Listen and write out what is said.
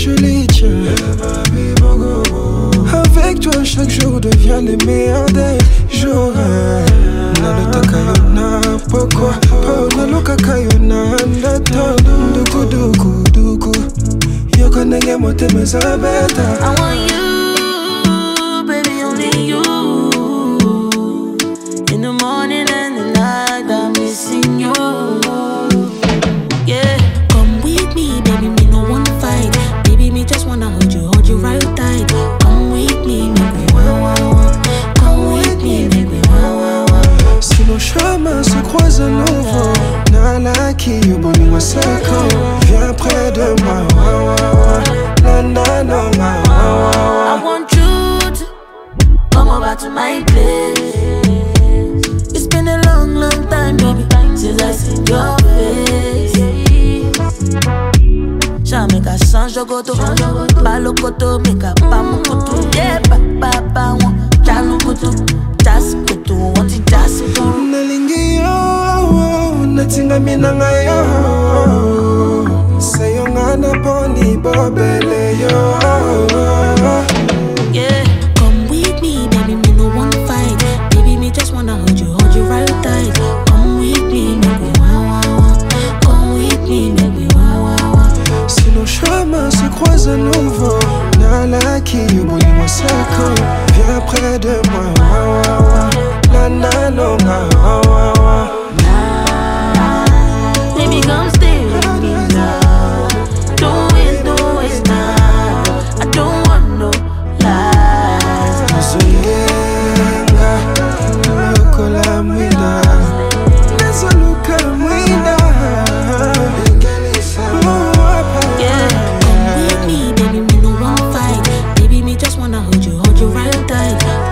je les tiens. Avec toi chaque jour devient le meilleur des jours. Nalotaka pourquoi naloka yona ndata duku yoko nenge motema zabeta. I want you, baby, only you. In the morning and the night, I'm missing you. Yeah, come with me, baby, me no wanna fight. Baby, me just wanna hold you right tight. Come with me, make me wah. Come with me, make me wah. Si nos chemins se croisent à nouveau, Nalaki, Yuboni Masako, viens près de moi. I want you to come over to my place. It's been a long time, baby, since I seen your face. Sha make a change de goto, balo koto, make a pamu koto. Yeah, papa, jalo koto, jazz koto, want it jazz koto. Nalingi yo, natinga minanga yo. Sayo ngana poni bobele yo. Yeah, come with me, baby, me no wanna fight. Baby, me just wanna hold you right tight. Come with me, make me wah. Come with me, make me wah. Si nos chemins se croisent à nouveau, Nalaki, Yuboni Masako, viens près de moi. Baby, come stay with me now. Don't waste time. I don't want no lies. Zoyenga, lokola mwina, nazoluka mwina. Yeah, come with me, baby, me no wanna fight. Baby, me just wanna hold you right tight.